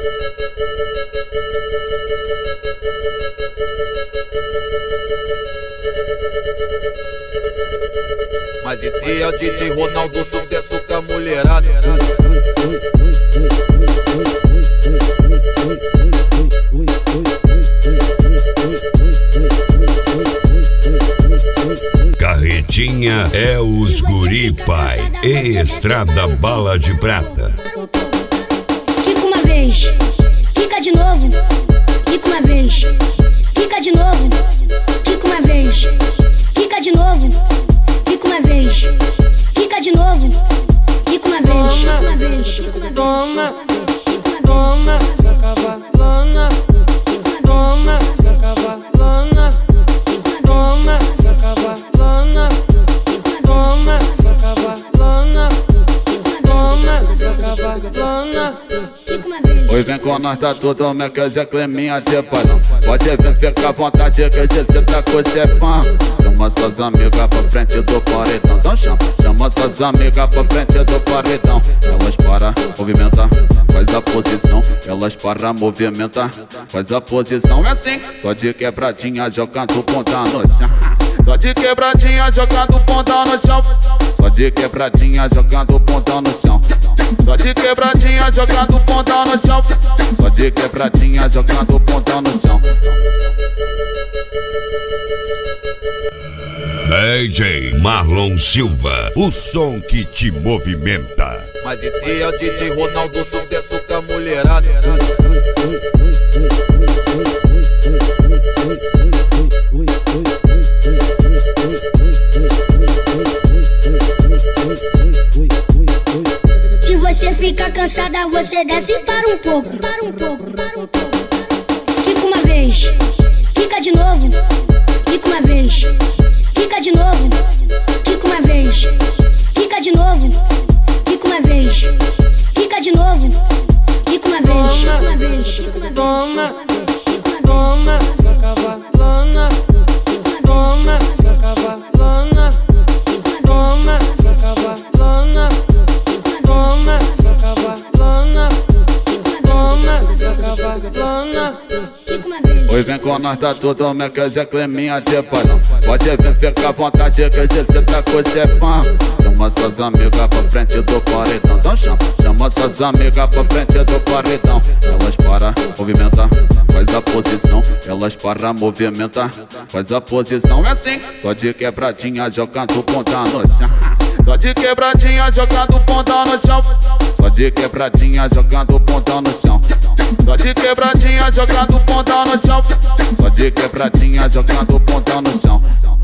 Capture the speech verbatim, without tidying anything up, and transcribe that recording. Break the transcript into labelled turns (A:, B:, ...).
A: Mas esse é o D J Ronaldo, sucesso com a mulherada.
B: Carretinha é os guri, pai. Estrada Bala de Prata.
C: Quica uma vez, quica de novo. Quica uma vez, quica de novo. Quica uma vez, quica de novo. Quica uma vez, quica de novo. Quica uma vez, quica uma vez.
D: Toma, toma, essa cavalona. Toma, essa cavalona. Toma, essa cavalona. Toma, essa cavalona. Toma, essa cavalona.
E: Oi, vem com nós, tá tudo, minha casa é Cleminha de padrão. Pode vir, fica à vontade, que hoje cê tá com cê é fã. Chama suas amigas pra frente do paredão. Então chama, chama suas amigas pra frente do paredão. Elas para movimentar, faz a posição. Elas para movimentar, faz a posição. É assim, só de quebradinha jogando ponta no chão. Só de quebradinha jogando ponta no chão. Só de quebradinha jogando ponta no chão. Só de quebradinha jogando ponta no chão. Só de quebradinha jogando ponta no chão.
B: D J Marlon Silva, o som que te movimenta.
A: Mas esse é o D J Ronaldo, sucesso com a mulherada.
C: Se você ficar cansada, você desce para um pouco. Para um pouco, para um pouco. Quica uma vez, quica de novo. Quica uma vez, quica de novo. Quica uma vez, quica de novo. Quica uma vez, quica de novo. Quica uma vez, quica uma vez.
D: Toma, toma, essa cavalona. Toma, essa cavalona. Toma, essa cavalona. Toma, essa cavalona. Toma, essa cavalona.
E: Oi, vem com nós, tá tudo, minha casa é Cleminha de padrão. Pode vir, fica à vontade, que hoje cê tá com cê é fã. Chama suas amigas pra frente do paredão. Então chama, chama suas amigas pra frente do paredão. Elas para movimentar, faz a posição. Elas para movimentar, faz a posição. É assim, só de quebradinha jogando ponta no chão. Só de quebradinha jogando ponta no chão. Só de quebradinha jogando ponta no chão. Só de quebradinha jogando ponta no chão. Só de quebradinha jogando ponta no chão.